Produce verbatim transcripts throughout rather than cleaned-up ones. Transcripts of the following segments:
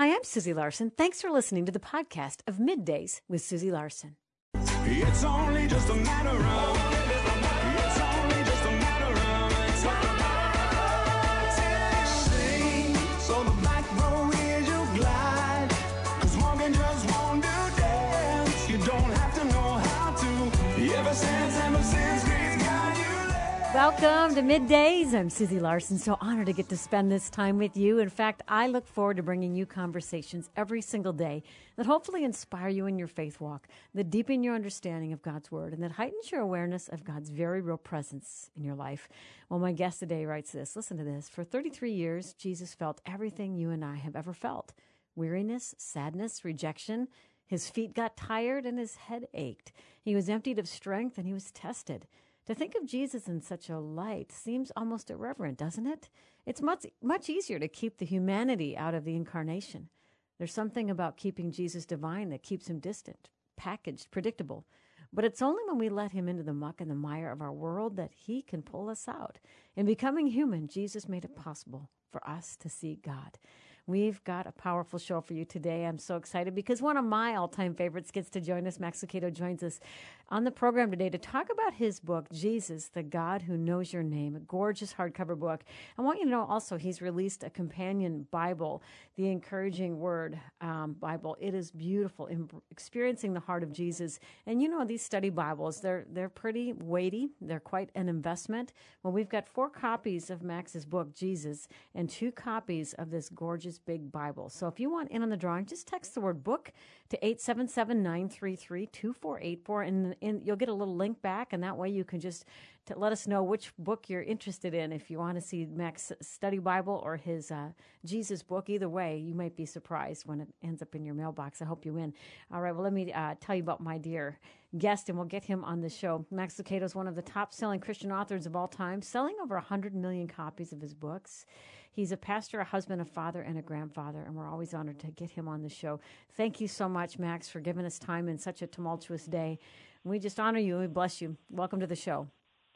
Hi, I'm Susie Larson. Thanks for listening to the podcast of Middays with Susie Larson. It's only just a matter of, it's only just a matter of, it's sing, so the back row is your glide, cause walking just won't do dance, you don't have to know how to, ever since, ever since, grace got you there. Welcome to Middays. I'm Susie Larson. So honored to get to spend this time with you. In fact, I look forward to bringing you conversations every single day that hopefully inspire you in your faith walk, that deepen your understanding of God's Word, and that heightens your awareness of God's very real presence in your life. Well, my guest today writes this. Listen to this. For thirty-three years, Jesus felt everything you and I have ever felt. Weariness, sadness, rejection. His feet got tired and his head ached. He was emptied of strength and he was tested. To think of Jesus in such a light seems almost irreverent, doesn't it? It's much much easier to keep the humanity out of the incarnation. There's something about keeping Jesus divine that keeps him distant, packaged, predictable. But it's only when we let him into the muck and the mire of our world that he can pull us out. In becoming human, Jesus made it possible for us to see God. We've got a powerful show for you today. I'm so excited because one of my all-time favorites gets to join us. Max Lucado joins us on the program today to talk about his book, Jesus, the God Who Knows Your Name, a gorgeous hardcover book. I want you to know also he's released a companion Bible, the Encouraging Word um, Bible. It is beautiful, in experiencing the heart of Jesus. And you know, these study Bibles, they're they're pretty weighty. They're quite an investment. Well, we've got four copies of Max's book, Jesus, and two copies of this gorgeous big Bible. So if you want in on the drawing, just text the word book to eight seven seven, nine three three, two four eight four, and, and you'll get a little link back, and that way you can just to let us know which book you're interested in. If you want to see Mac's study Bible or his uh, Jesus book, either way, you might be surprised when it ends up in your mailbox. I hope you win. All right, well, let me uh, tell you about my dear guest, and we'll get him on the show. Max Lucado is one of the top-selling Christian authors of all time, selling over one hundred million copies of his books. He's a pastor, a husband, a father, and a grandfather, and we're always honored to get him on the show. Thank you so much, Max, for giving us time in such a tumultuous day. We just honor you and we bless you. Welcome to the show.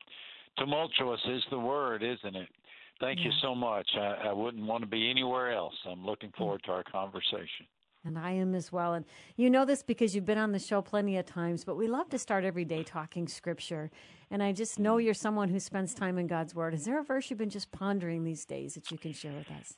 Tumultuous is the word, isn't it? Thank yeah. you so much. I, I wouldn't want to be anywhere else. I'm looking forward to our conversation. And I am as well. And you know this because you've been on the show plenty of times, but we love to start every day talking Scripture. And I just know you're someone who spends time in God's Word. Is there a verse you've been just pondering these days that you can share with us?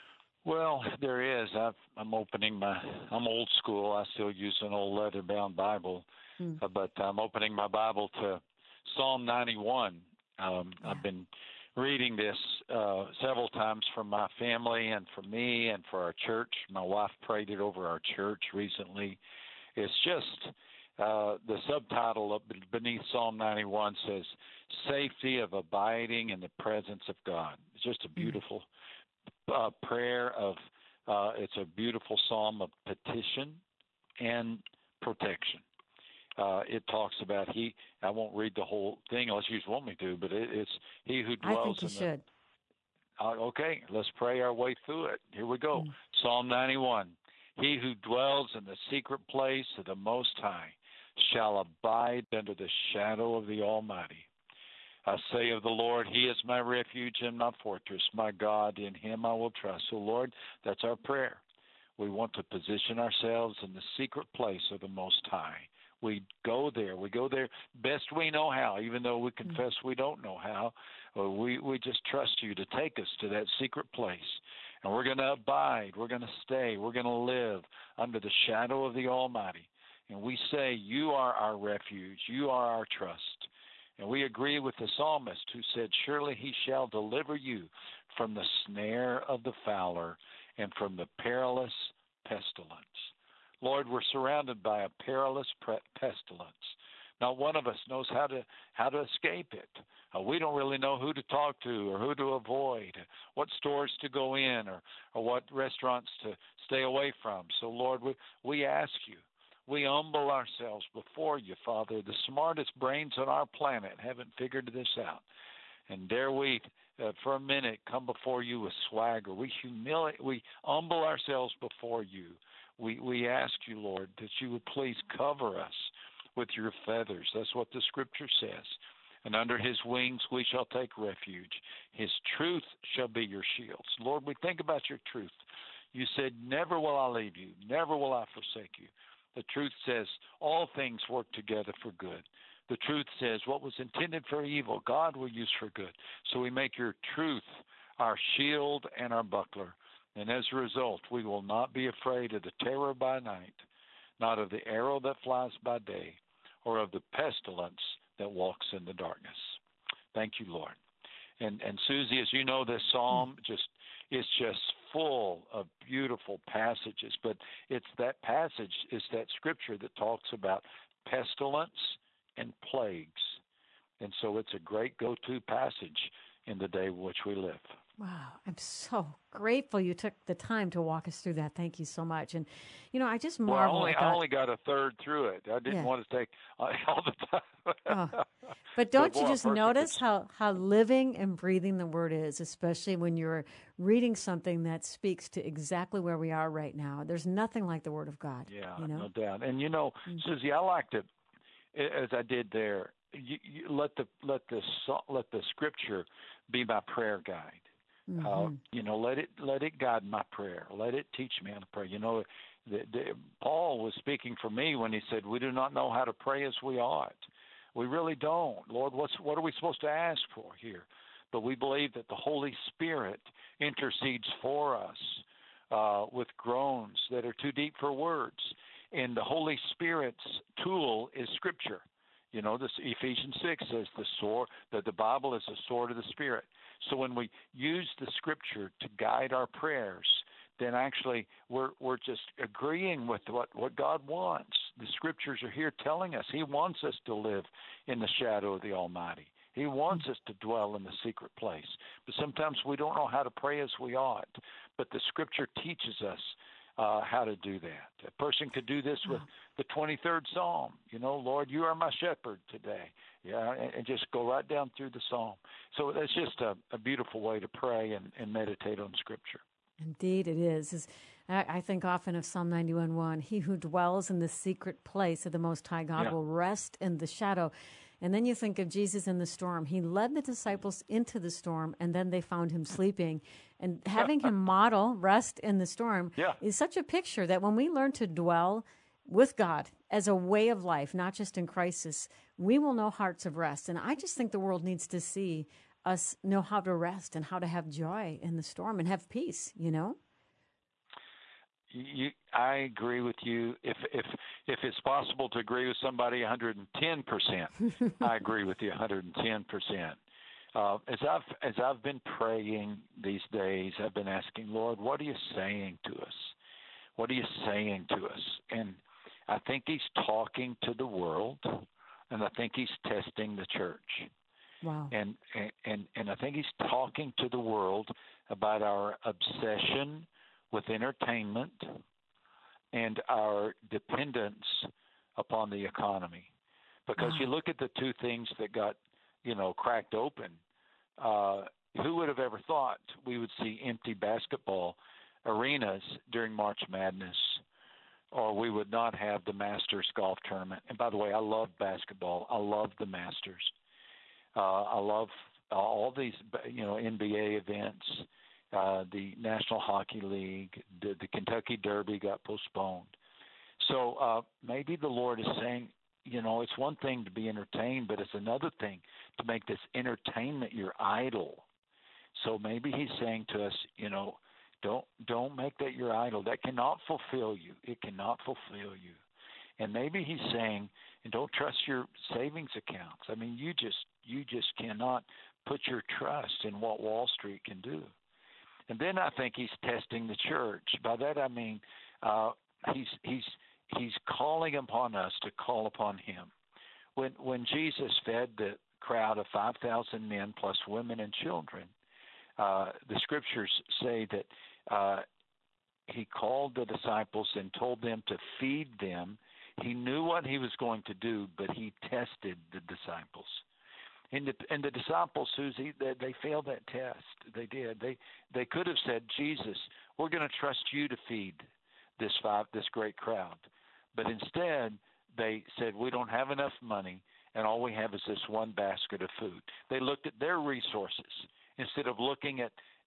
Well, there is. I've, I'm opening my, I'm old school. I still use an old leather-bound Bible. Hmm. Uh, but I'm opening my Bible to Psalm ninety-one. Um, yeah. I've been reading this uh, several times for my family and for me and for our church. My wife prayed it over our church recently. It's just uh, the subtitle of beneath Psalm ninety-one says, "Safety of abiding in the presence of God." It's just a beautiful uh, prayer of, uh, it's a beautiful psalm of petition and protection. Uh, it talks about he, I won't read the whole thing unless you want me to, but it, it's he who dwells I think you in should. The, uh, okay, let's pray our way through it. Here we go. Mm. Psalm ninety-one. He who dwells in the secret place of the Most High shall abide under the shadow of the Almighty. I say of the Lord, He is my refuge and my fortress, my God, in Him I will trust. So, Lord, that's our prayer. We want to position ourselves in the secret place of the Most High. We go there. We go there best we know how, even though we confess we don't know how. We, we just trust you to take us to that secret place. And we're going to abide. We're going to stay. We're going to live under the shadow of the Almighty. And we say, you are our refuge. You are our trust. And we agree with the psalmist who said, surely he shall deliver you from the snare of the fowler and from the perilous pestilence. Lord, we're surrounded by a perilous pestilence. Not one of us knows how to how to escape it. Uh, we don't really know who to talk to or who to avoid, what stores to go in or, or what restaurants to stay away from. So, Lord, we, we ask you, we humble ourselves before you, Father. The smartest brains on our planet haven't figured this out. And dare we, uh, for a minute, come before you with swagger. We humiliate, we humble ourselves before you. We we ask you, Lord, that you would please cover us with your feathers. That's what the Scripture says. And under his wings we shall take refuge. His truth shall be your shields. Lord, we think about your truth. You said, never will I leave you, never will I forsake you. The truth says all things work together for good. The truth says what was intended for evil, God will use for good. So we make your truth our shield and our buckler. And as a result, we will not be afraid of the terror by night, not of the arrow that flies by day, or of the pestilence that walks in the darkness. Thank you, Lord. And and Susie, as you know, this psalm just is just full of beautiful passages. But it's that passage, is that scripture that talks about pestilence and plagues. And so it's a great go-to passage in the day in which we live. Wow, I'm so grateful you took the time to walk us through that. Thank you so much. And, you know, I just marvel. Well, I only, at God. I only got a third through it. I didn't Yeah. want to take uh, all the time. Oh. But don't But you boy, just first notice it's- how, how living and breathing the Word is, especially when you're reading something that speaks to exactly where we are right now. There's nothing like the Word of God. Yeah, you know? no doubt. And, you know, Mm. Susie, I liked it, as I did there. You, you let the let the so- let the scripture be my prayer guide. Uh, Mhm. you know, let it let it guide my prayer. Let it teach me how to pray. You know, the, the, Paul was speaking for me when he said, "We do not know how to pray as we ought. We really don't. Lord, what's what are we supposed to ask for here?" But we believe that the Holy Spirit intercedes for us uh, with groans that are too deep for words. And the Holy Spirit's tool is Scripture. You know, this Ephesians six says the sword, that the Bible is the sword of the Spirit. So when we use the Scripture to guide our prayers, then actually we're we're just agreeing with what, what God wants. The Scriptures are here telling us He wants us to live in the shadow of the Almighty. He wants us to dwell in the secret place. But sometimes we don't know how to pray as we ought. But the Scripture teaches us uh, how to do that. A person could do this with the twenty-third Psalm. You know, Lord, you are my shepherd today. Yeah, and, and just go right down through the Psalm. So it's just a, a beautiful way to pray and, and meditate on Scripture. Indeed, it is. is I, I think often of Psalm ninety-one one, he who dwells in the secret place of the Most High God Yeah. will rest in the shadow. And then you think of Jesus in the storm. He led the disciples into the storm, and then they found him sleeping. And having him model rest in the storm Yeah. is such a picture that when we learn to dwell with God as a way of life, not just in crisis, we will know hearts of rest. And I just think the world needs to see us know how to rest and how to have joy in the storm and have peace, you know? You, I agree with you. If if if it's possible to agree with somebody one hundred ten percent, I agree with you one hundred ten percent. Uh, as I've as I've been praying these days, I've been asking, Lord, what are you saying to us? What are you saying to us? And I think He's talking to the world, and I think He's testing the church. Wow. And and and I think He's talking to the world about our obsession with entertainment and our dependence upon the economy. Because Wow. you look at the two things that got, you know, cracked open. Uh, who would have ever thought we would see empty basketball arenas during March Madness, or we would not have the Masters golf tournament? And by the way, I love basketball. I love the Masters. Uh, I love all these, you know, N B A events. Uh, the National Hockey League, the, the Kentucky Derby got postponed. So uh, maybe the Lord is saying, you know, it's one thing to be entertained, but it's another thing to make this entertainment your idol. So maybe He's saying to us, you know, don't don't make that your idol. That cannot fulfill you. It cannot fulfill you. And maybe He's saying, and don't trust your savings accounts. I mean, you just you just cannot put your trust in what Wall Street can do. And then I think He's testing the church. By that I mean uh, he's he's he's calling upon us to call upon Him. When when Jesus fed the crowd of five thousand men plus women and children, uh, the Scriptures say that uh, He called the disciples and told them to feed them. He knew what He was going to do, but He tested the disciples. And the, and the disciples, Susie, they, they failed that test. They did. They they could have said, Jesus, we're going to trust you to feed this five, this great crowd. But instead, they said, we don't have enough money, and all we have is this one basket of food. They looked at their resources instead of looking at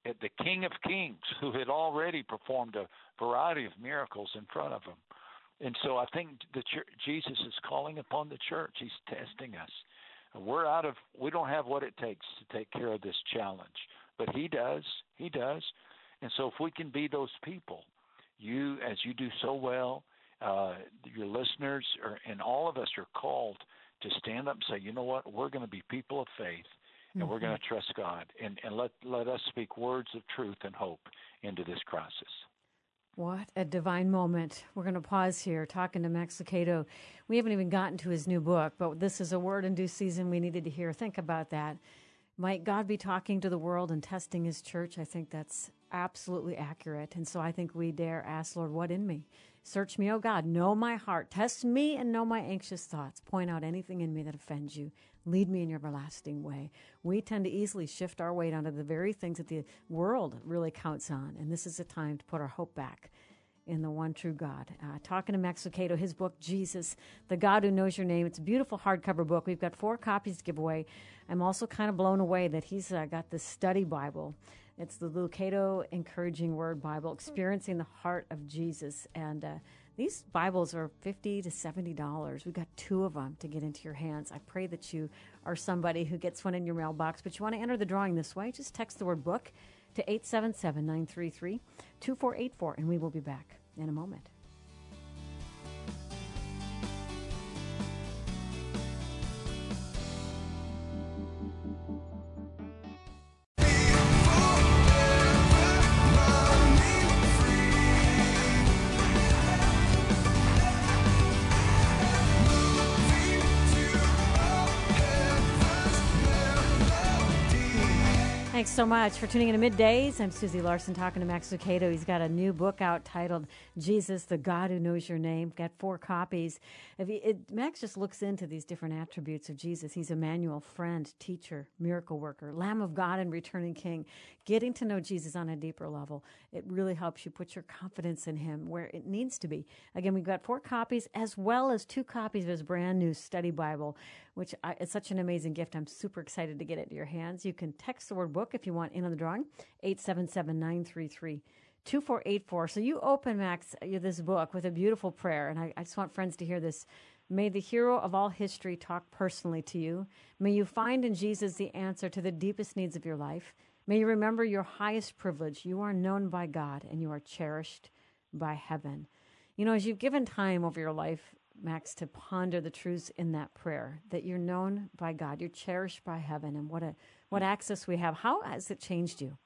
at the King of Kings, who had already performed a variety of miracles in front of him. And so I think the church, Jesus is calling upon the church. He's testing us. We're out of, we don't have what it takes to take care of this challenge, but he does. He does. And so if we can be those people, you, as you do so well, uh, your listeners are, and all of us are called to stand up and say, you know what, we're going to be people of faith, and mm-hmm. we're going to trust God, and, and let, let us speak words of truth and hope into this crisis. What a divine moment. We're going to pause here talking to Max Lucado. We haven't even gotten to his new book, but this is a word in due season we needed to hear. Think about that. Might God be talking to the world and testing his church? I think that's absolutely accurate. And so I think we dare ask, Lord, what in me? Search me, O God. Know my heart. Test me and know my anxious thoughts. Point out anything in me that offends you. Lead me in your everlasting way. We tend to easily shift our weight onto the very things that the world really counts on. And this is a time to put our hope back in the one true God. Uh, talking to Max Lucado, his book, Jesus, The God Who Knows Your Name. It's a beautiful hardcover book. We've got four copies to give away. I'm also kind of blown away that he's uh, got this study Bible. It's the Lucado Encouraging Word Bible, Experiencing the Heart of Jesus. And uh, these Bibles are fifty to seventy dollars. We've got two of them to get into your hands. I pray that you are somebody who gets one in your mailbox, but you want to enter the drawing this way. Just text the word book to eight seven seven, nine three three, two four eight four, and we will be back in a moment. Thanks so much for tuning in to Middays. I'm Susie Larson talking to Max Lucado. He's got a new book out titled Jesus, the God Who Knows Your Name. Got four copies. If he, it, Max just looks into these different attributes of Jesus. He's Emmanuel, friend, teacher, miracle worker, Lamb of God, and returning King. Getting to know Jesus on a deeper level, it really helps you put your confidence in him where it needs to be. Again, we've got four copies as well as two copies of his brand new study Bible, which I, is such an amazing gift. I'm super excited to get it in your hands. You can text the word book if you want in on the drawing, eight seven seven, nine three three, two four eight four. So you open, Max, this book with a beautiful prayer, and I, I just want friends to hear this. May the hero of all history talk personally to you. May you find in Jesus the answer to the deepest needs of your life. May you remember your highest privilege. You are known by God, and you are cherished by heaven. You know, as you've given time over your life, Max, to ponder the truths in that prayer, that you're known by God, you're cherished by heaven, and what a what access we have. How has it changed you?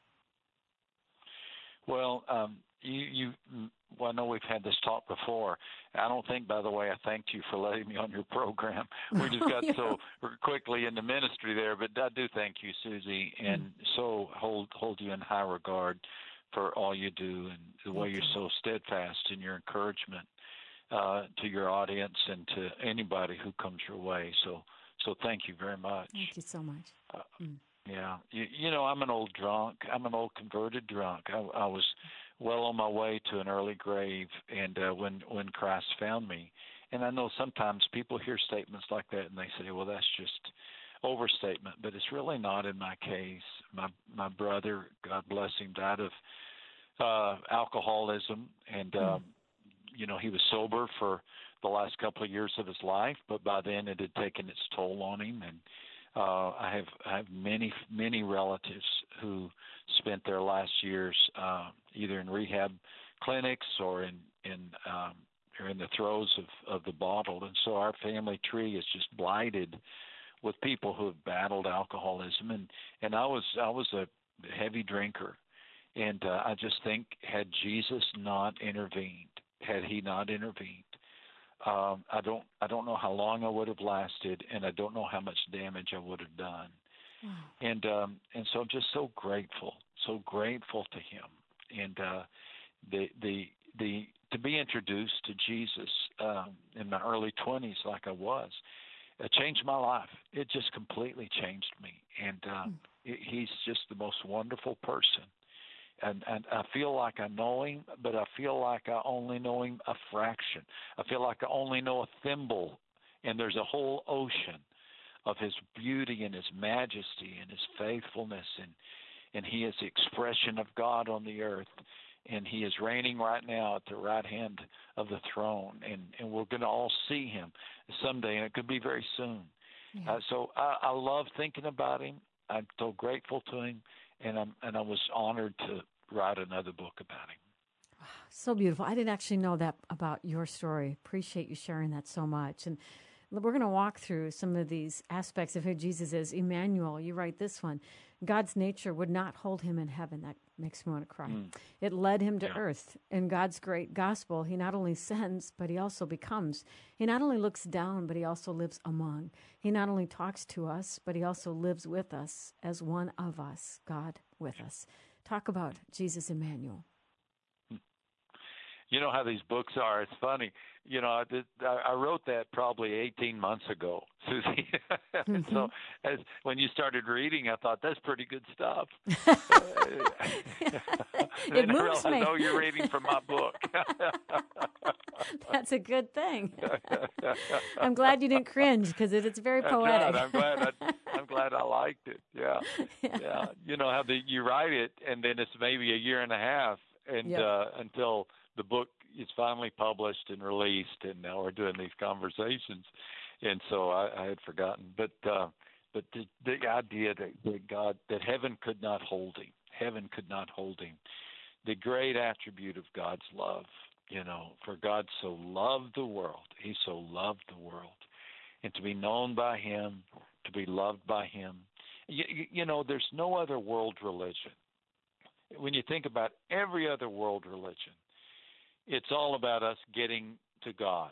Well, um, you, you, well, I know we've had this talk before. I don't think, by the way, I thanked you for letting me on your program. We just got yeah. so quickly into ministry there, but I do thank you, Susie, and mm. so hold hold you in high regard for all you do and the way you're so steadfast in your encouragement uh, to your audience and to anybody who comes your way. So, so thank you very much. Thank you so much. Uh, mm. Yeah, you, you know, I'm an old drunk. I'm an old converted drunk. I, I was well on my way to an early grave, and uh, when when Christ found me, and I know sometimes people hear statements like that and they say, "Well, that's just overstatement," but it's really not in my case. My my brother, God bless him, died of uh, alcoholism, and um, mm. you know, he was sober for the last couple of years of his life, but by then it had taken its toll on him, and Uh, I have I have many many relatives who spent their last years uh, either in rehab clinics or in in um, or in the throes of, of the bottle, and so our family tree is just blighted with people who have battled alcoholism, and, and I was I was a heavy drinker, and uh, I just think had Jesus not intervened, had he not intervened. Um, I don't. I don't know how long I would have lasted, and I don't know how much damage I would have done. Wow. And um, and so I'm just so grateful, so grateful to him, and uh, the the the to be introduced to Jesus um, in my early twenties, like I was, it changed my life. It just completely changed me, and uh, mm. it, he's just the most wonderful person. And, and I feel like I know him, but I feel like I only know him a fraction. I feel like I only know a thimble, and there's a whole ocean of his beauty and his majesty and his faithfulness. And and he is the expression of God on the earth. And he is reigning right now at the right hand of the throne, and, and we're going to all see him someday, and it could be very soon. Yeah. Uh, so I, I love thinking about him. I'm so grateful to him, and I'm and I was honored to write another book about him. So beautiful. I didn't actually know that about your story. Appreciate you sharing that so much. And we're going to walk through some of these aspects of who Jesus is. Emmanuel, you write this one. God's nature would not hold him in heaven. That makes me want to cry. Mm. It led him to yeah. earth. In God's great gospel, he not only sends, but he also becomes. He not only looks down, but he also lives among. He not only talks to us, but he also lives with us as one of us, God with us. Talk about Jesus Emmanuel. You know how these books are. It's funny. You know, I, did, I wrote that probably eighteen months ago, Susie. Mm-hmm. So as when you started reading, I thought, that's pretty good stuff. It moves I me. I know you're reading from my book. That's a good thing. I'm glad you didn't cringe because it, it's very poetic. Right. I'm glad I, I'm glad I liked it. Yeah. yeah. yeah. You know how the, you write it, and then it's maybe a year and a half and yep. uh, until the book is finally published and released, and now we're doing these conversations, and so I, I had forgotten. But uh, but the, the idea that, that God, that heaven could not hold him, heaven could not hold him, the great attribute of God's love, you know, for God so loved the world, he so loved the world, and to be known by him, to be loved by him. You, you know, there's no other world religion. When you think about every other world religion, it's all about us getting to God.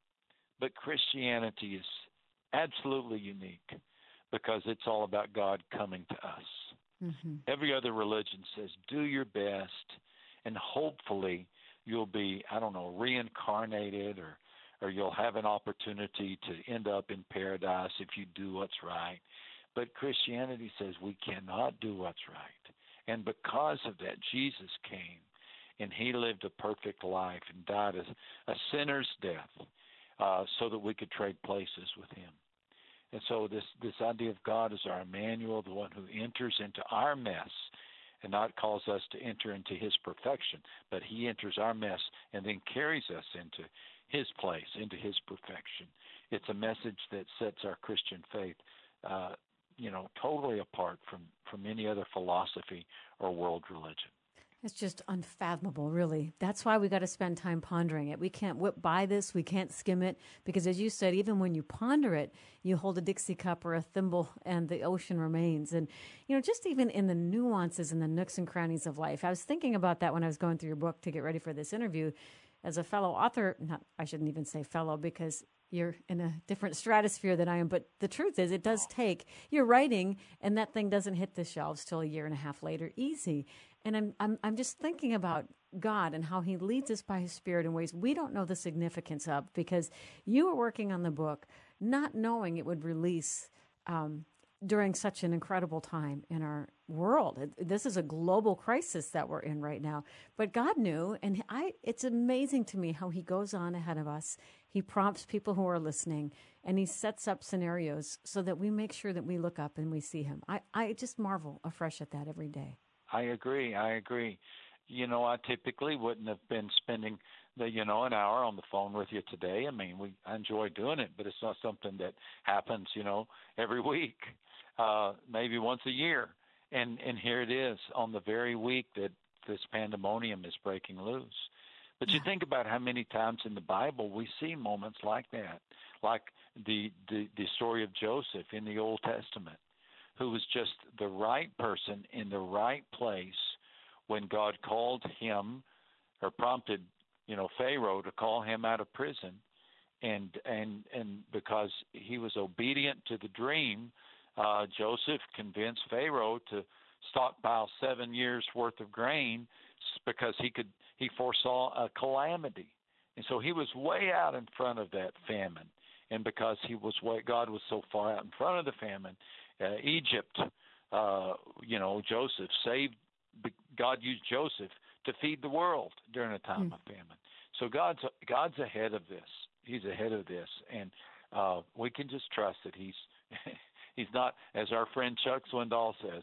But Christianity is absolutely unique because it's all about God coming to us. Mm-hmm. Every other religion says, do your best, and hopefully you'll be, I don't know, reincarnated, or, or you'll have an opportunity to end up in paradise if you do what's right. But Christianity says we cannot do what's right. And because of that, Jesus came. And he lived a perfect life and died a, a sinner's death uh, so that we could trade places with him. And so this, this idea of God as our Emmanuel, the one who enters into our mess and not calls us to enter into his perfection, but he enters our mess and then carries us into his place, into his perfection. It's a message that sets our Christian faith, uh, you know, totally apart from, from any other philosophy or world religion. It's just unfathomable, really. That's why we got to spend time pondering it. We can't whip by this. We can't skim it. Because as you said, even when you ponder it, you hold a Dixie cup or a thimble and the ocean remains. And, you know, just even in the nuances and the nooks and crannies of life. I was thinking about that when I was going through your book to get ready for this interview. As a fellow author, not, I shouldn't even say fellow because you're in a different stratosphere than I am. But the truth is, it does take, you're writing, and that thing doesn't hit the shelves till a year and a half later, easy. And I'm I'm I'm just thinking about God and how he leads us by his Spirit in ways we don't know the significance of, because you were working on the book not knowing it would release um, during such an incredible time in our world. It, this is a global crisis that we're in right now. But God knew, and I it's amazing to me how he goes on ahead of us. He prompts people who are listening, and he sets up scenarios so that we make sure that we look up and we see him. I, I just marvel afresh at that every day. I agree. I agree. You know, I typically wouldn't have been spending the, you know, an hour on the phone with you today. I mean, we I enjoy doing it, but it's not something that happens, you know, every week, uh, maybe once a year. And and here it is on the very week that this pandemonium is breaking loose. But you think about how many times in the Bible we see moments like that, like the the, the story of Joseph in the Old Testament, who was just the right person in the right place when God called him or prompted, you know, Pharaoh to call him out of prison. And and and because he was obedient to the dream, uh, Joseph convinced Pharaoh to stockpile seven years worth of grain because he could he foresaw a calamity. And so he was way out in front of that famine. And because he was way, God was so far out in front of the famine, Uh, Egypt, uh, you know, Joseph saved, God used Joseph to feed the world during a time mm. of famine. So God's God's ahead of this. He's ahead of this. And uh, we can just trust that he's he's not, as our friend Chuck Swindoll says,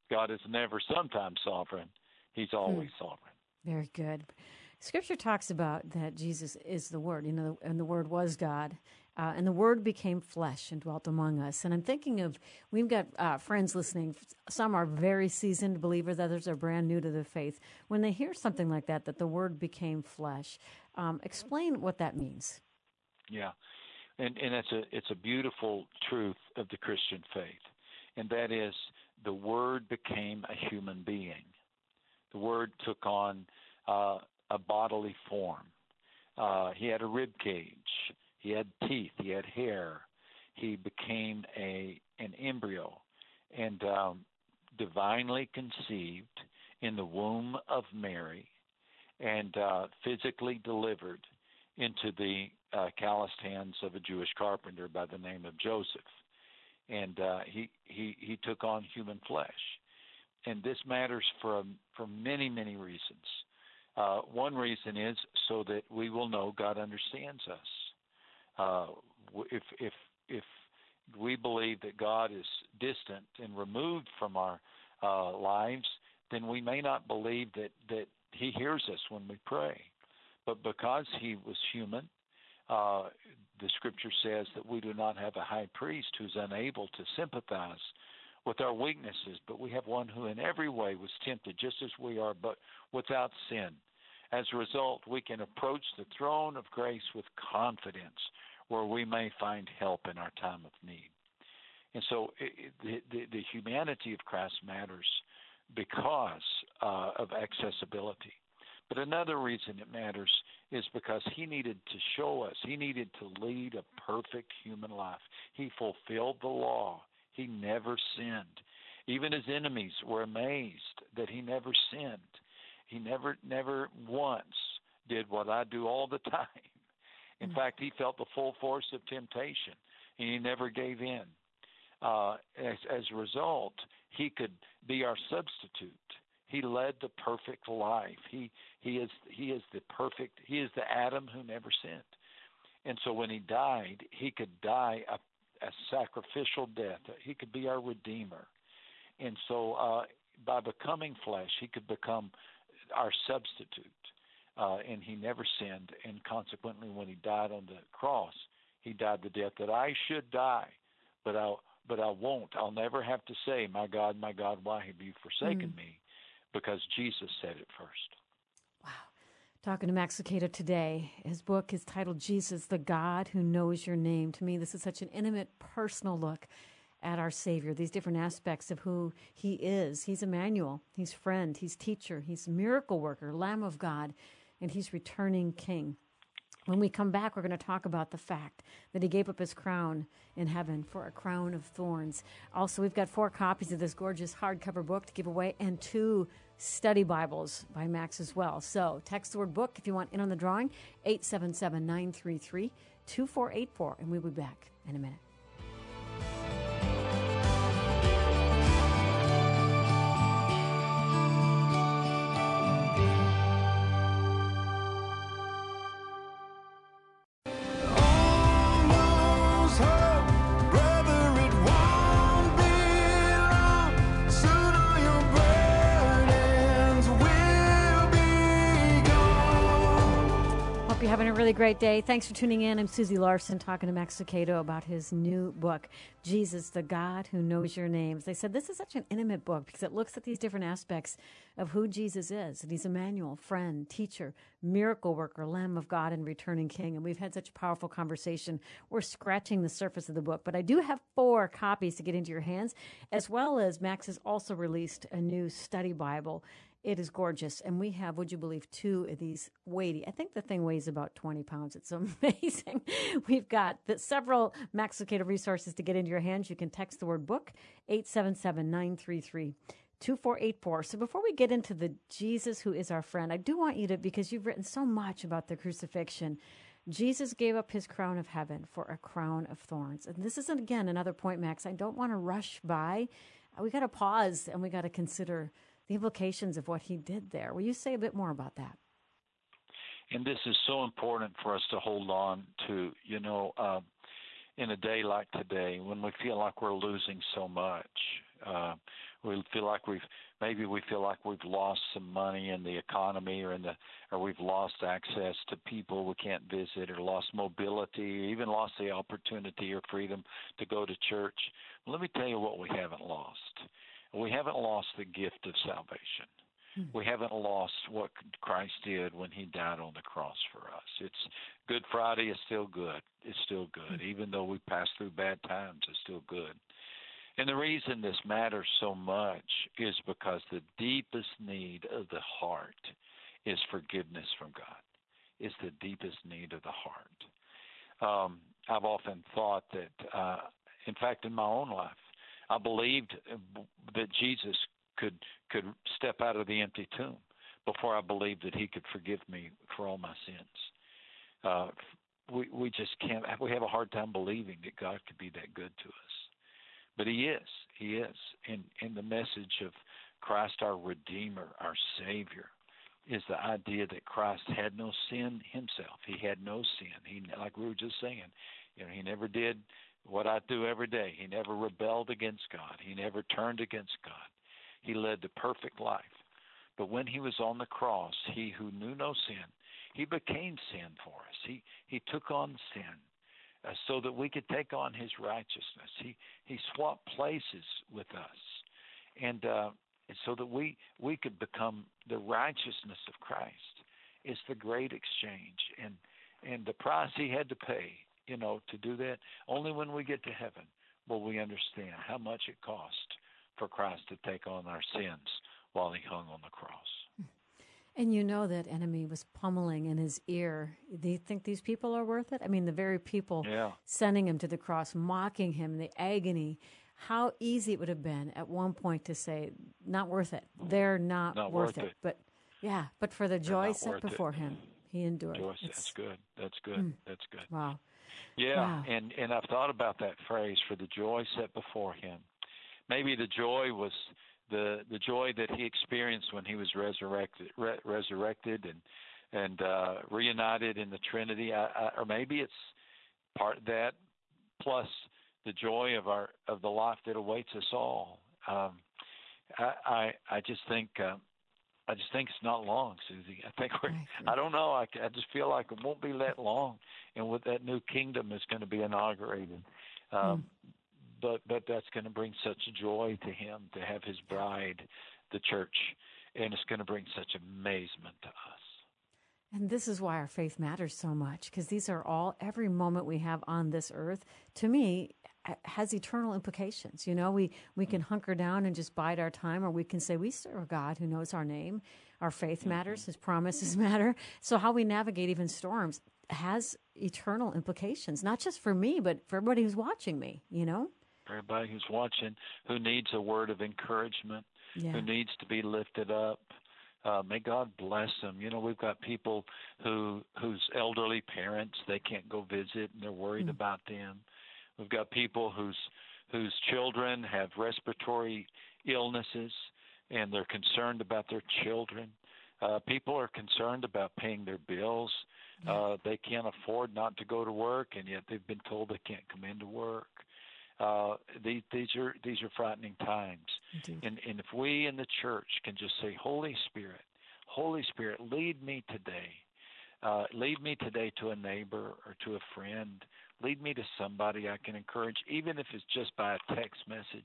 God is never sometimes sovereign. He's always hmm. sovereign. Very good. Scripture talks about that Jesus is the Word, you know, and the Word was God, uh, and the Word became flesh and dwelt among us. And I'm thinking of, we've got uh, friends listening. Some are very seasoned believers, others are brand new to the faith. When they hear something like that, that the Word became flesh, um, explain what that means. Yeah, and and it's a it's a beautiful truth of the Christian faith, and that is the Word became a human being. The Word took on uh, a bodily form. Uh, he had a rib cage. He had teeth. He had hair. He became a an embryo, and um, divinely conceived in the womb of Mary, and uh, physically delivered into the uh, calloused hands of a Jewish carpenter by the name of Joseph, and uh, he he he took on human flesh, and this matters for for many many reasons. Uh, one reason is so that we will know God understands us. Uh, if if if we believe that God is distant and removed from our uh, lives, then we may not believe that, that He hears us when we pray. But because He was human, uh, the Scripture says that we do not have a high priest who's unable to sympathize with our weaknesses, but we have one who in every way was tempted just as we are, but without sin. As a result, we can approach the throne of grace with confidence where we may find help in our time of need. And so it, the, the, the humanity of Christ matters because uh, of accessibility. But another reason it matters is because He needed to show us, He needed to lead a perfect human life. He fulfilled the law. He never sinned. Even His enemies were amazed that He never sinned. He never, never once did what I do all the time. In mm-hmm. fact, He felt the full force of temptation, and He never gave in. Uh, as, as a result, He could be our substitute. He led the perfect life. He he is he is the perfect. He is the Adam who never sinned. And so when He died, He could die a, a sacrificial death. He could be our Redeemer. And so uh, by becoming flesh, He could become our substitute. Uh, and He never sinned. And consequently, when He died on the cross, He died the death that I should die. But I but I won't. I'll never have to say, "My God, my God, why have you forsaken mm. me?" Because Jesus said it first. Wow. Talking to Max Lucado today. His book is titled Jesus, the God Who Knows Your Name. To me, this is such an intimate, personal look at our Savior, these different aspects of who He is. He's Emmanuel. He's friend. He's teacher. He's miracle worker, Lamb of God, and He's returning King. When we come back, we're going to talk about the fact that He gave up His crown in heaven for a crown of thorns. Also, we've got four copies of this gorgeous hardcover book to give away and two study Bibles by Max as well. So text the word book if you want in on the drawing, eight seven seven, nine three three, two four eight four, and we'll be back in a minute. Having a really great day. Thanks for tuning in. I'm Susie Larson talking to Max Lucado about his new book, Jesus, the God Who Knows Your Name. They said this is such an intimate book because it looks at these different aspects of who Jesus is. And He's Emmanuel, friend, teacher, miracle worker, Lamb of God, and returning King. And we've had such a powerful conversation. We're scratching the surface of the book. But I do have four copies to get into your hands, as well as Max has also released a new study Bible. It is gorgeous. And we have, would you believe, two of these weighty. I think the thing weighs about twenty pounds. It's amazing. We've got the, several Max Lucado resources to get into your hands. You can text the word book, eight seven seven, nine three three, two four eight four. So before we get into the Jesus who is our friend, I do want you to, because you've written so much about the crucifixion, Jesus gave up His crown of heaven for a crown of thorns. And this isn't, again, another point, Max. I don't want to rush by. We got to pause and we got to consider the implications of what He did there. Will you say a bit more about that? And this is so important for us to hold on to, you know, uh, in a day like today when we feel like we're losing so much, uh, we feel like we've maybe we feel like we've lost some money in the economy, or in the or we've lost access to people we can't visit, or lost mobility, or even lost the opportunity or freedom to go to church. Well, let me tell you what we haven't lost. We haven't lost the gift of salvation. Mm-hmm. We haven't lost what Christ did when he died on the cross for us. It's Good Friday is still good. It's still good. Mm-hmm. Even though we pass through bad times, it's still good. And the reason this matters so much is because the deepest need of the heart is forgiveness from God. It's the deepest need of the heart. Um, I've often thought that, uh, in fact, in my own life, I believed that Jesus could could step out of the empty tomb before I believed that he could forgive me for all my sins. Uh, we we just can't. We have a hard time believing that God could be that good to us. But he is. He is. And, and the message of Christ, our Redeemer, our Savior, is the idea that Christ had no sin himself. He had no sin. He, like we were just saying, you know, he never did what I do every day. He never rebelled against God. He never turned against God. He led the perfect life. But when he was on the cross, he who knew no sin, he became sin for us. He, he took on sin. Uh, so that we could take on his righteousness. He he swapped places with us, and, uh, and so that we we could become the righteousness of Christ. It's the great exchange, and and the price he had to pay, you know, to do that. Only when we get to heaven will we understand how much it cost for Christ to take on our sins while he hung on the cross. And you know that enemy was pummeling in his ear. Do you think these people are worth it? I mean, the very people yeah. sending him to the cross, mocking him, the agony. How easy it would have been at one point to say, not worth it. They're not, not worth, worth it. it. But, yeah, but for the They're joy set before it. him, he endured. Joy, that's good. That's good. Mm. That's good. Wow. Yeah, wow. and, and I've thought about that phrase, for the joy set before him. Maybe the joy was the the joy that he experienced when he was resurrected, re- resurrected and and uh, reunited in the Trinity, I, I, or maybe it's part of that plus the joy of our of the life that awaits us all. Um, I, I I just think uh, I just think it's not long, Susie. I think we're I don't know. I, I just feel like it won't be that long, and with that new kingdom is going to be inaugurated. Um, mm. But but that's going to bring such joy to him to have his bride, the church, and it's going to bring such amazement to us. And this is why our faith matters so much, because these are all, every moment we have on this earth, to me, has eternal implications. You know, we, we can hunker down and just bide our time, or we can say we serve a God who knows our name. Our faith matters. His promises matter. So how we navigate even storms has eternal implications, not just for me, but for everybody who's watching me, you know? Everybody who's watching, who needs a word of encouragement, yeah. who needs to be lifted up. Uh, may God bless them. You know, we've got people who whose elderly parents, they can't go visit, and they're worried mm. about them. We've got people whose whose children have respiratory illnesses, and they're concerned about their children. Uh, people are concerned about paying their bills. Yeah. Uh, they can't afford not to go to work, and yet they've been told they can't come into work. Uh, these, these are these are frightening times, and, and if we in the church can just say, Holy Spirit, Holy Spirit, lead me today, uh, lead me today to a neighbor or to a friend, lead me to somebody I can encourage, even if it's just by a text message.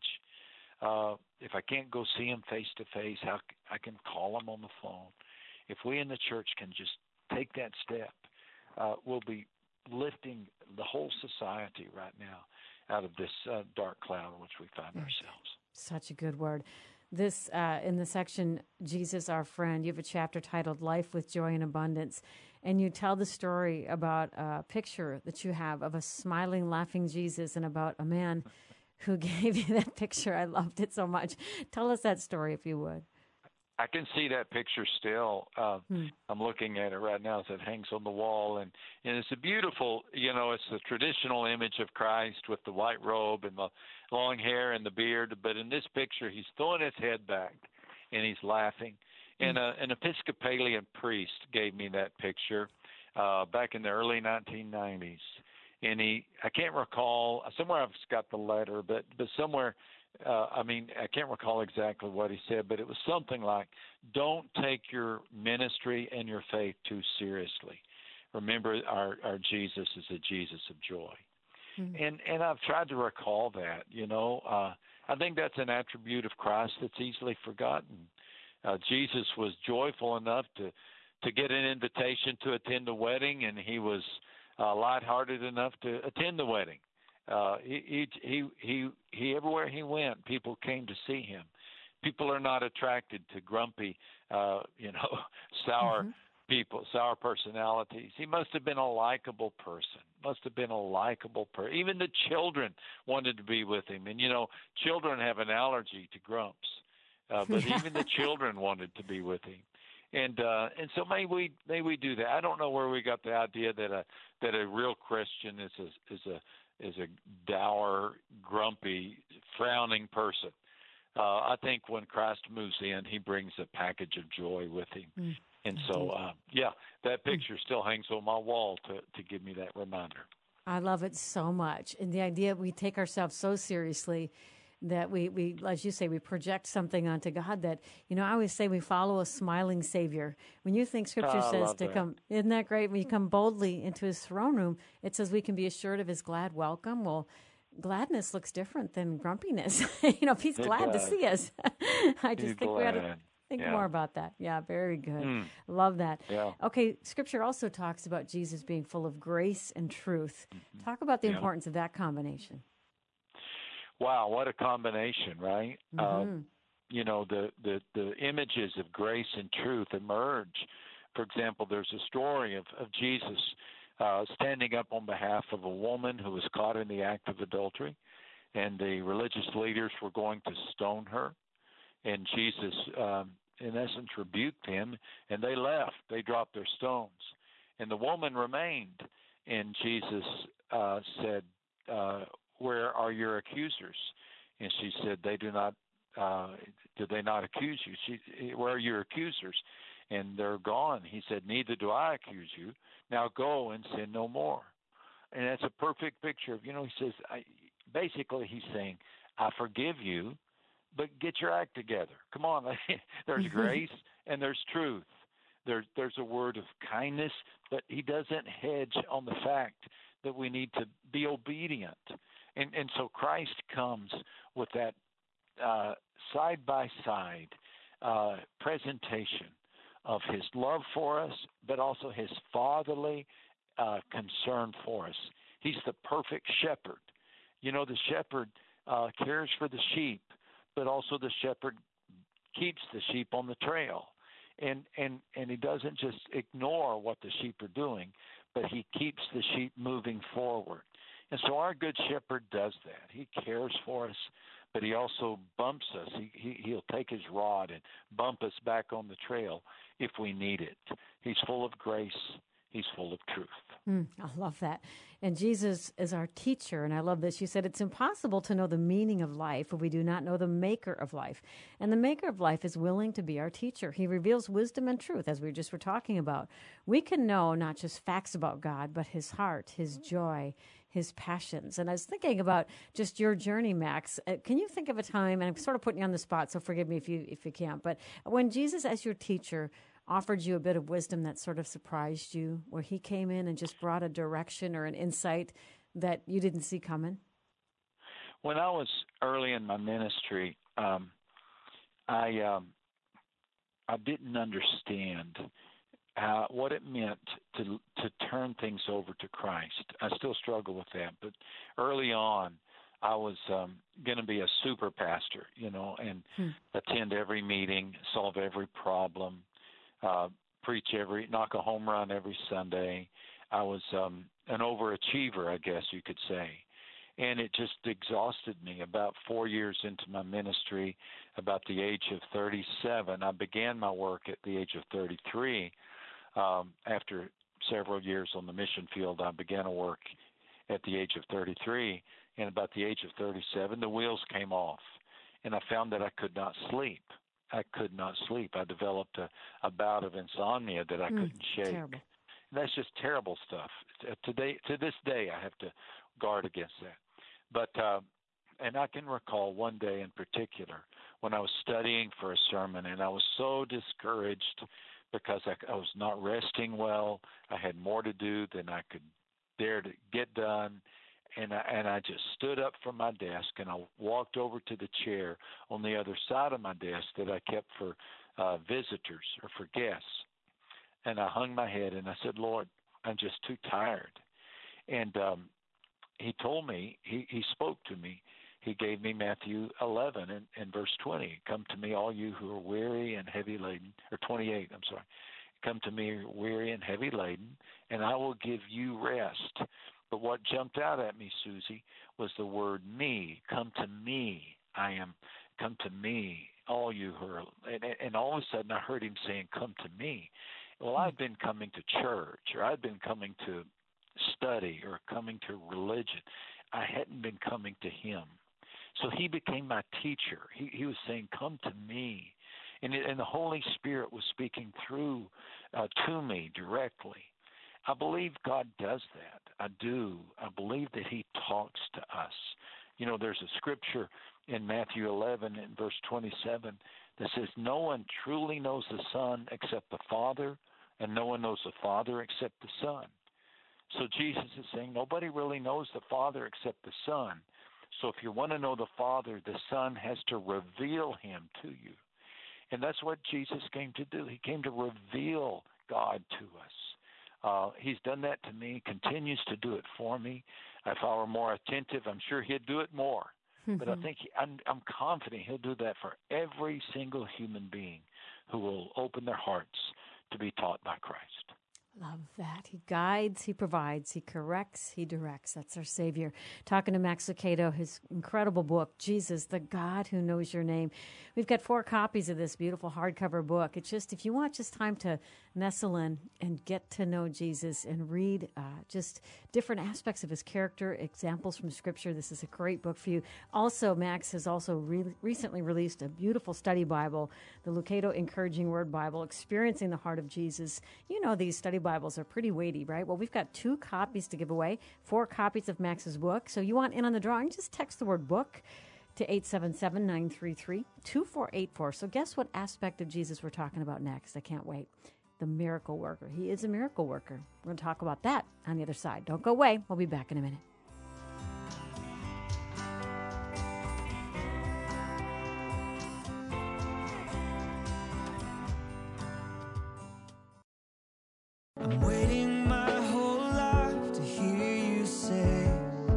Uh, if I can't go see them face to face, how I can call them on the phone. If we in the church can just take that step, uh, we'll be lifting the whole society right now out of this uh, dark cloud in which we find ourselves. Such a good word. This, uh, in the section, Jesus, Our Friend, you have a chapter titled Life with Joy and Abundance, and you tell the story about a picture that you have of a smiling, laughing Jesus and about a man who gave you that picture. I loved it so much. Tell us that story, if you would. I can see that picture still. Uh, hmm. I'm looking at it right now as it hangs on the wall, and, and it's a beautiful, you know, it's the traditional image of Christ with the white robe and the long hair and the beard. But in this picture, he's throwing his head back, and he's laughing. Hmm. And uh, an Episcopalian priest gave me that picture uh, back in the early nineteen nineties. and he I can't recall somewhere I've got the letter, but but somewhere uh, I mean I can't recall exactly what he said, but it was something like, "Don't take your ministry and your faith too seriously. Remember, our our Jesus is a Jesus of joy." Mm-hmm. And and I've tried to recall that. You know, uh, I think that's an attribute of Christ that's easily forgotten. Uh, Jesus was joyful enough to to get an invitation to attend a wedding, and he was uh, lighthearted enough to attend the wedding. Uh, he, he, he, he, everywhere he went, people came to see him. People are not attracted to grumpy, uh, you know, sour mm-hmm. people, sour personalities. He must have been a likable person. Must have been a likable person. Even the children wanted to be with him. And you know, children have an allergy to grumps, uh, but even the children wanted to be with him. And uh, and so may we may we do that. I don't know where we got the idea that a that a real Christian is a is a is a dour, grumpy, frowning person. Uh, I think when Christ moves in, he brings a package of joy with him. Mm, and so, uh, yeah, that picture mm. still hangs on my wall to to give me that reminder. I love it so much, and the idea we take ourselves so seriously that we, we, as you say, we project something onto God that, you know, I always say we follow a smiling Savior. When you think Scripture oh, says to that. come, isn't that great? When you come boldly into his throne room, it says we can be assured of his glad welcome. Well, gladness looks different than grumpiness. you know, if he's it glad does. to see us. I just he's think glad. we ought to think yeah. more about that. Yeah, very good. Mm. Love that. Yeah. Okay, Scripture also talks about Jesus being full of grace and truth. Mm-hmm. Talk about the yeah. importance of that combination. Wow, what a combination, right? Mm-hmm. Um, you know, the, the, the images of grace and truth emerge. For example, there's a story of, of Jesus uh, standing up on behalf of a woman who was caught in the act of adultery, and the religious leaders were going to stone her. And Jesus, um, in essence, rebuked him, and they left. They dropped their stones. And the woman remained, and Jesus uh, said, uh, "Where are your accusers?" And she said, "They do not. Uh, did they not accuse you? She, where are your accusers?" And they're gone. He said, "Neither do I accuse you. Now go and sin no more." And that's a perfect picture of, you know, he says, I, basically he's saying, I forgive you, but get your act together. Come on. There's grace and there's truth. There, there's a word of kindness, but he doesn't hedge on the fact that we need to be obedient. And, and so Christ comes with that uh, side-by-side uh, presentation of his love for us, but also his fatherly uh, concern for us. He's the perfect shepherd. You know, the shepherd uh, cares for the sheep, but also the shepherd keeps the sheep on the trail. And, and, and he doesn't just ignore what the sheep are doing, but he keeps the sheep moving forward. And so our good shepherd does that. He cares for us, but he also bumps us. He, he, he'll take his rod and bump us back on the trail if we need it. He's full of grace. He's full of truth. Mm, I love that. And Jesus is our teacher. And I love this. You said it's impossible to know the meaning of life if we do not know the maker of life. And the maker of life is willing to be our teacher. He reveals wisdom and truth, as we just were talking about. We can know not just facts about God, but his heart, his joy, his passions. And I was thinking about just your journey, Max. Uh, can you think of a time, and I'm sort of putting you on the spot, so forgive me if you if you can't, but when Jesus, as your teacher, offered you a bit of wisdom that sort of surprised you, where he came in and just brought a direction or an insight that you didn't see coming? When I was early in my ministry, um, I um, I didn't understand Uh, what it meant to to turn things over to Christ. I still struggle with that, but early on, I was um, going to be a super pastor, you know, and hmm. attend every meeting, solve every problem, uh, preach every, knock a home run every Sunday. I was um, an overachiever, I guess you could say, and it just exhausted me. About four years into my ministry, about the age of thirty-seven, I began my work at the age of thirty-three. Um, after several years on the mission field, I began to work at the age of thirty-three, and about the age of thirty-seven, the wheels came off, and I found that I could not sleep. I could not sleep. I developed a, a bout of insomnia that I mm, couldn't shake. Terrible. That's just terrible stuff. Today, to this day, I have to guard against that. But uh, and I can recall one day in particular when I was studying for a sermon, and I was so discouraged because I, I was not resting well. I had more to do than I could dare to get done. And I, and I just stood up from my desk, and I walked over to the chair on the other side of my desk that I kept for uh, visitors or for guests. And I hung my head, and I said, Lord, I'm just too tired. And um, he told me, he, he spoke to me. He gave me Matthew eleven and, and verse twenty. Come to me, all you who are weary and heavy laden, or twenty-eight, I'm sorry. Come to me, weary and heavy laden, and I will give you rest. But what jumped out at me, Susie, was the word me. Come to me. I am, come to me, all you who are, and, and all of a sudden I heard him saying, come to me. Well, I'd been coming to church, or I'd been coming to study, or coming to religion. I hadn't been coming to him. So he became my teacher. He, he was saying, come to me. And, it, and the Holy Spirit was speaking through uh, to me directly. I believe God does that. I do. I believe that he talks to us. You know, there's a scripture in Matthew eleven and verse twenty-seven that says, no one truly knows the Son except the Father, and no one knows the Father except the Son. So Jesus is saying nobody really knows the Father except the Son. So if you want to know the Father, the Son has to reveal him to you. And that's what Jesus came to do. He came to reveal God to us. Uh, he's done that to me, continues to do it for me. If I were more attentive, I'm sure he'd do it more. Mm-hmm. But I think he, I'm, I'm confident he'll do that for every single human being who will open their hearts to be taught by Christ. Love that. He guides, he provides, he corrects, he directs. That's our Savior. Talking to Max Lucado, his incredible book, Jesus, the God Who Knows Your Name. We've got four copies of this beautiful hardcover book. It's just, if you want just time to nestle in and get to know Jesus and read uh, just different aspects of his character, examples from Scripture, this is a great book for you. Also, Max has also re- recently released a beautiful study Bible, the Lucado Encouraging Word Bible, Experiencing the Heart of Jesus. You know these study Bibles are pretty weighty, right? Well, we've got two copies to give away, four copies of Max's book. So you want in on the drawing, just text the word book to eight seven seven, nine three three, two four eight four. So guess what aspect of Jesus we're talking about next? I can't wait. The miracle worker. He is a miracle worker. We're going to talk about that on the other side. Don't go away. We'll be back in a minute. I'm waiting my whole life to hear you say,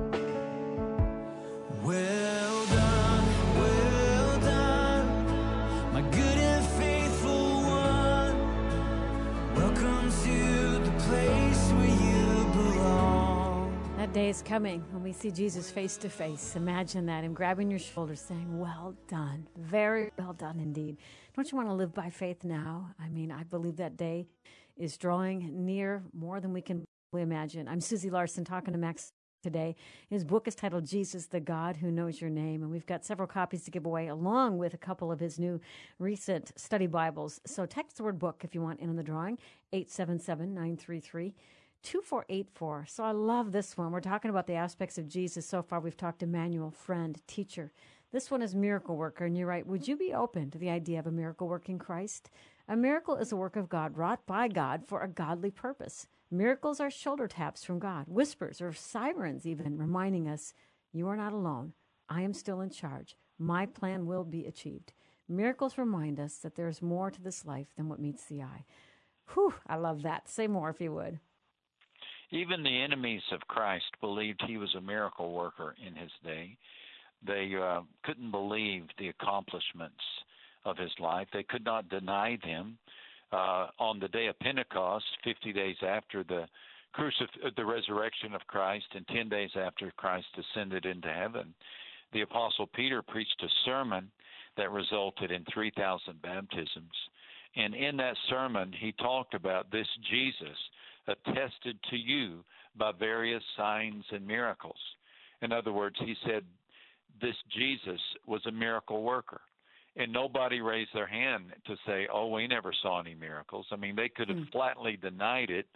well done, well done, my good and faithful one. Welcome to the place where you belong. That day is coming when we see Jesus face to face. Imagine that, him grabbing your shoulder saying, well done, very well done indeed. Don't you want to live by faith now? I mean, I believe that day is drawing near more than we can imagine. I'm Susie Larson talking to Max today. His book is titled Jesus, the God Who Knows Your Name, and we've got several copies to give away along with a couple of his new recent study Bibles. So text the word book if you want in on the drawing, eight seven seven, nine three three, two four eight four. So I love this one. We're talking about the aspects of Jesus. So far we've talked Emmanuel, friend, teacher. This one is miracle worker, and you're right. Would you be open to the idea of a miracle working Christ? A miracle is a work of God wrought by God for a godly purpose. Miracles are shoulder taps from God, whispers or sirens even, reminding us, you are not alone. I am still in charge. My plan will be achieved. Miracles remind us that there is more to this life than what meets the eye. Whew, I love that. Say more if you would. Even the enemies of Christ believed he was a miracle worker in his day. They uh, couldn't believe the accomplishments of his life. They could not deny them. Uh, on the day of Pentecost, fifty days after the crucif- the resurrection of Christ and ten days after Christ ascended into heaven, the Apostle Peter preached a sermon that resulted in three thousand baptisms. And in that sermon, he talked about this Jesus attested to you by various signs and miracles. In other words, he said this Jesus was a miracle worker. And nobody raised their hand to say, oh, we never saw any miracles. I mean, they could have mm. flatly denied it,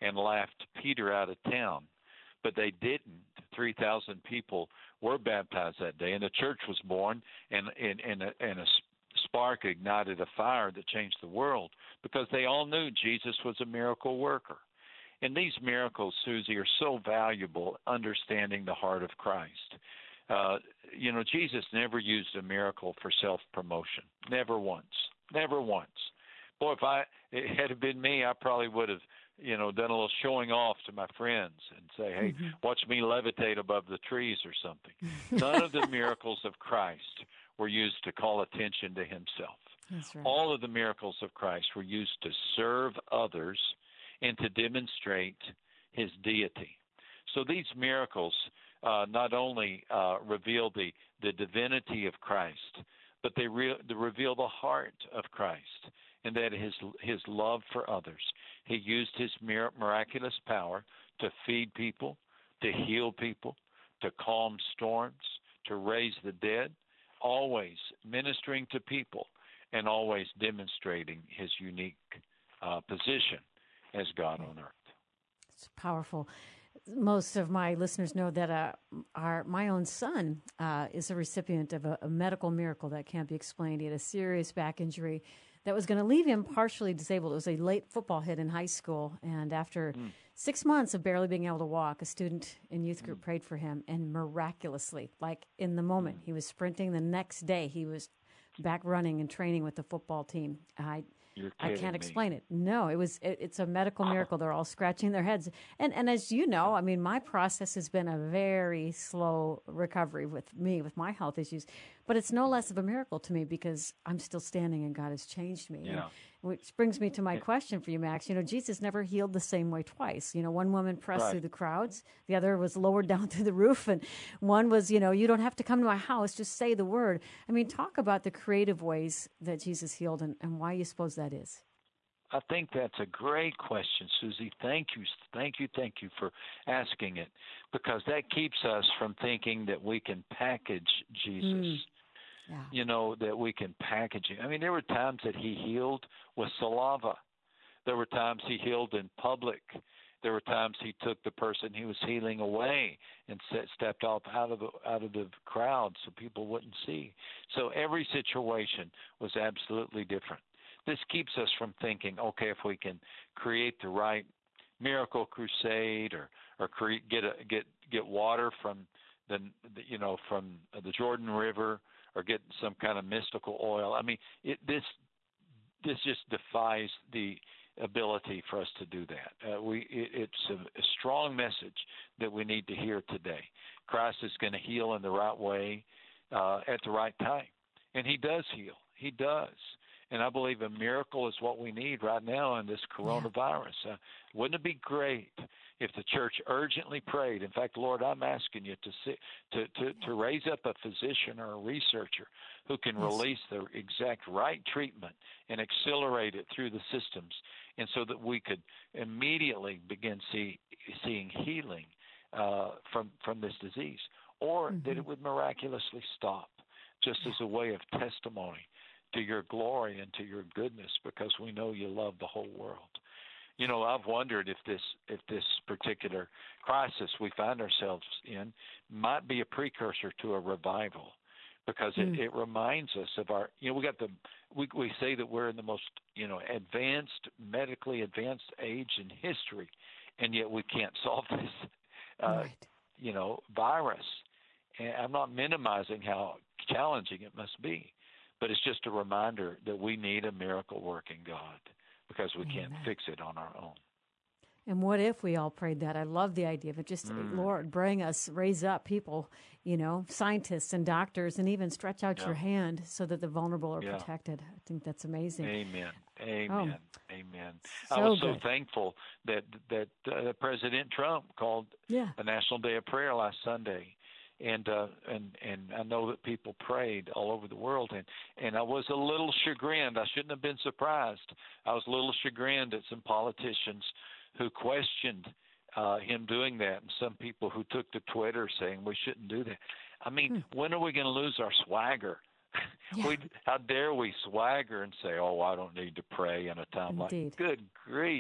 and laughed Peter out of town. But they didn't. three thousand people were baptized that day, and the church was born, and, and, and, a, and a spark ignited a fire that changed the world because they all knew Jesus was a miracle worker. And these miracles, Susie, are so valuable, understanding the heart of Christ. Uh, you know, Jesus never used a miracle for self-promotion. Never once. Never once. Boy, if I it had it been me, I probably would have, you know, done a little showing off to my friends and say, hey, mm-hmm. watch me levitate above the trees or something. None of the miracles of Christ were used to call attention to himself. That's right. All of the miracles of Christ were used to serve others and to demonstrate his deity. So these miracles uh, not only uh, reveal the, the divinity of Christ, but they, re- they reveal the heart of Christ, and that his his love for others. He used his mir- miraculous power to feed people, to heal people, to calm storms, to raise the dead, always ministering to people and always demonstrating his unique uh, position as God on earth. It's powerful. Most of my listeners know that uh, our my own son uh, is a recipient of a, a medical miracle that can't be explained. He had a serious back injury that was going to leave him partially disabled. It was a late football hit in high school, and after mm. six months of barely being able to walk, a student in youth group mm. prayed for him, and miraculously, like in the moment, mm. he was sprinting. The next day, he was back running and training with the football team. I I can't explain me. it. No, it was. It, it's a medical miracle. They're all scratching their heads. And and as you know, I mean, my process has been a very slow recovery with me, with my health issues. But it's no less of a miracle to me because I'm still standing and God has changed me. Yeah. Which brings me to my question for you, Max. You know, Jesus never healed the same way twice. You know, one woman pressed Right. through the crowds. The other was lowered down through the roof. And one was, you know, you don't have to come to my house, just say the word. I mean, talk about the creative ways that Jesus healed and, and why you suppose that is. I think that's a great question, Susie. Thank you, thank you, thank you for asking it, because that keeps us from thinking that we can package Jesus. Mm. Yeah. You know, that we can package him. I mean, there were times that he healed with saliva. There were times he healed in public. There were times he took the person he was healing away and set, stepped off out of the, out of the crowd so people wouldn't see. So every situation was absolutely different. This keeps us from thinking, okay, if we can create the right miracle crusade or or create, get a, get get water from the, the you know from the Jordan River, or get some kind of mystical oil. I mean, it, this this just defies the ability for us to do that. Uh, we it, it's a, a strong message that we need to hear today. Christ is going to heal in the right way uh, at the right time, and He does heal. He does. And I believe a miracle is what we need right now in this coronavirus. Uh, wouldn't it be great if the church urgently prayed? In fact, Lord, I'm asking you to sit, to, to, to raise up a physician or a researcher who can yes. release the exact right treatment and accelerate it through the systems, and so that we could immediately begin see, seeing healing uh, from, from this disease, or mm-hmm. that it would miraculously stop, just as a way of testimony to your glory and to your goodness, because we know you love the whole world. You know, I've wondered if this if this particular crisis we find ourselves in might be a precursor to a revival, because mm. it, it reminds us of our, you know, we got the, we, we say that we're in the most, you know, advanced, medically advanced age in history, and yet we can't solve this, uh, right. you know, virus. And I'm not minimizing how challenging it must be, but it's just a reminder that we need a miracle-working God, because we Amen. can't fix it on our own. And what if we all prayed that? I love the idea of it. Just, mm. Lord, bring us, raise up people, you know, scientists and doctors, and even stretch out yeah. your hand so that the vulnerable are yeah. protected. I think that's amazing. Amen. Amen. Oh, Amen. so I was good. so thankful that that uh, President Trump called yeah. the National Day of Prayer last Sunday. And uh, and and I know that people prayed all over the world, and, and I was a little chagrined. I shouldn't have been surprised. I was a little chagrined at some politicians who questioned uh, him doing that, and some people who took to Twitter saying we shouldn't do that. I mean, hmm. when are we going to lose our swagger? Yeah. we, how dare we swagger and say, "Oh, I don't need to pray in a time Indeed. like." Good grief!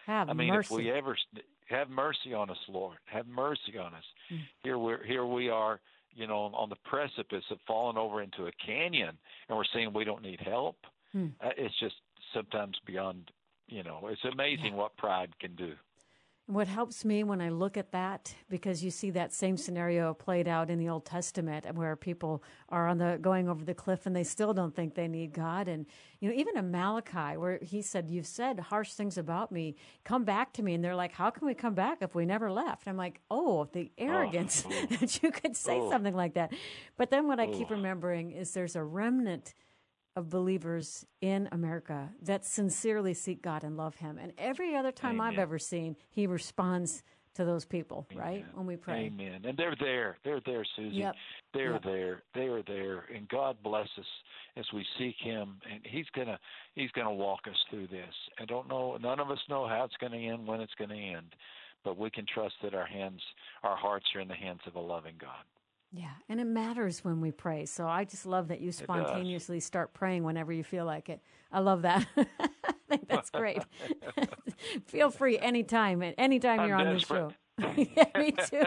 Have I mean, mercy. if we ever have mercy on us, Lord, have mercy on us. Mm. Here we're here we are, you know, on the precipice of falling over into a canyon, and we're saying we don't need help. Mm. Uh, it's just sometimes beyond, you know, it's amazing yeah. what pride can do. What helps me when I look at that, because you see that same scenario played out in the Old Testament where people are on the going over the cliff and they still don't think they need God. And, you know, even in Malachi, where he said, you've said harsh things about me, come back to me. And they're like, how can we come back if we never left? I'm like, oh, the arrogance oh, oh. that you could say oh. something like that. But then what I oh. keep remembering is there's a remnant of believers in America that sincerely seek God and love him. And every other time Amen. I've ever seen, he responds to those people, Amen. Right? When we pray. Amen. And they're there. They're there, Susie. Yep. They're yep. there. They are there. And God bless us as we seek him. And he's gonna he's gonna walk us through this. I don't know, none of us know how it's gonna end, when it's gonna end. But we can trust that our hands, our hearts are in the hands of a loving God. Yeah, and it matters when we pray. So I just love that you spontaneously start praying whenever you feel like it. I love that. I think that's great. Feel free anytime, anytime you're I'm on desperate. the show. Yeah, me too.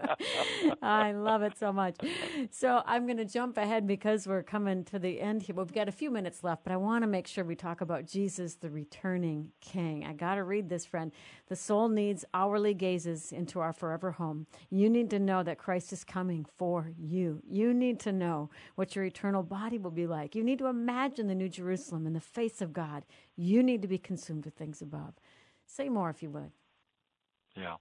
I love it so much. So I'm going to jump ahead because we're coming to the end here. We've got a few minutes left, but I want to make sure we talk about Jesus, the returning King. I got to read this, friend. The soul needs hourly gazes into our forever home. You need to know that Christ is coming for you. You need to know what your eternal body will be like. You need to imagine the New Jerusalem in the face of God. You need to be consumed with things above. Say more if you would. Yeah.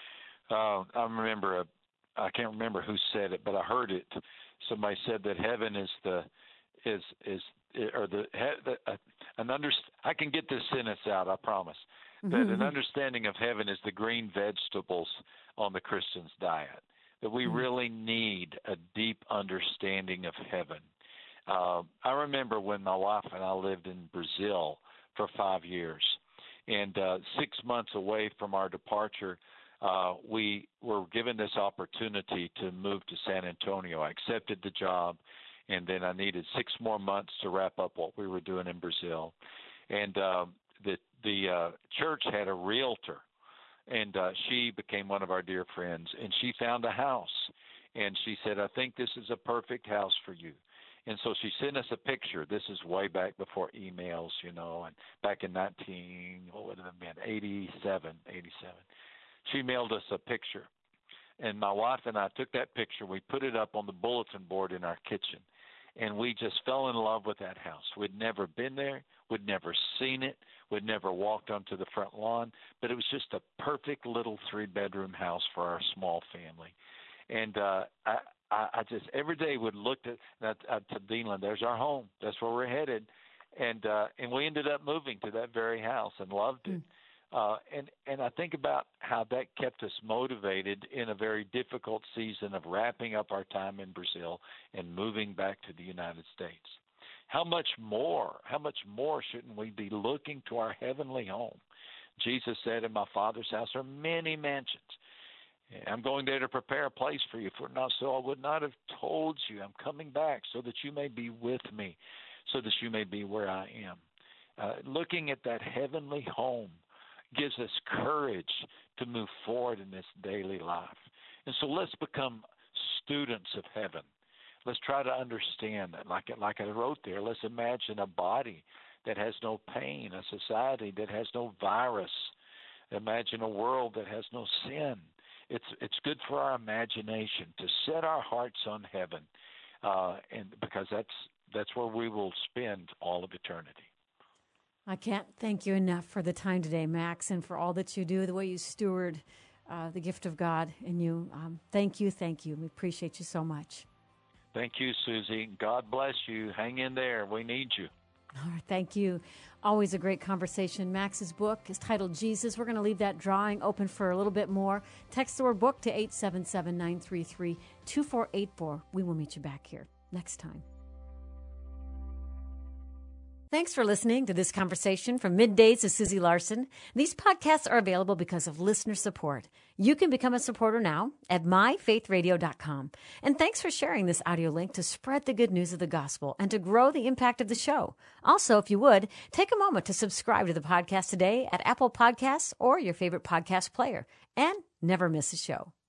Uh, I remember, a, I can't remember who said it, but I heard it. Somebody said that heaven is the, is, is, or the, the uh, an under, I can get this sentence out, I promise. That mm-hmm. an understanding of heaven is the green vegetables on the Christian's diet. That we mm-hmm. really need a deep understanding of heaven. Uh, I remember when my wife and I lived in Brazil for five years. And uh, six months away from our departure, Uh, we were given this opportunity to move to San Antonio. I accepted the job, and then I needed six more months to wrap up what we were doing in Brazil. And uh, the the uh, church had a realtor, and uh, she became one of our dear friends. And she found a house, and she said, "I think this is a perfect house for you." And so she sent us a picture. This is way back before emails, you know, and back in nineteen, what would it have been, eighty-seven, eighty-seven. She mailed us a picture, and my wife and I took that picture. We put it up on the bulletin board in our kitchen, and we just fell in love with that house. We'd never been there. We'd never seen it. We'd never walked onto the front lawn, but it was just a perfect little three-bedroom house for our small family. And uh, I, I, I just every day would look at, at, at to Deanland. There's our home. That's where we're headed, and uh, and we ended up moving to that very house and loved it. Mm. Uh, and, and I think about how that kept us motivated in a very difficult season of wrapping up our time in Brazil and moving back to the United States. How much more, how much more shouldn't we be looking to our heavenly home? Jesus said, in my Father's house are many mansions. I'm going there to prepare a place for you. For not so, I would not have told you. I'm coming back so that you may be with me, so that you may be where I am. Uh, looking at that heavenly home gives us courage to move forward in this daily life. And so let's become students of heaven. Let's try to understand that. Like, like I wrote there, let's imagine a body that has no pain, a society that has no virus. Imagine a world that has no sin. It's it's good for our imagination to set our hearts on heaven, uh, and because that's that's where we will spend all of eternity. I can't thank you enough for the time today, Max, and for all that you do, the way you steward uh, the gift of God in you. Um, thank you, thank you. We appreciate you so much. Thank you, Susie. God bless you. Hang in there. We need you. All right, thank you. Always a great conversation. Max's book is titled Jesus. We're going to leave that drawing open for a little bit more. Text the word book to eight seven seven, nine three three, two four eight four. We will meet you back here next time. Thanks for listening to this conversation from Middays with Susie Larson. These podcasts are available because of listener support. You can become a supporter now at my faith radio dot com. And thanks for sharing this audio link to spread the good news of the gospel and to grow the impact of the show. Also, if you would, take a moment to subscribe to the podcast today at Apple Podcasts or your favorite podcast player. And never miss a show.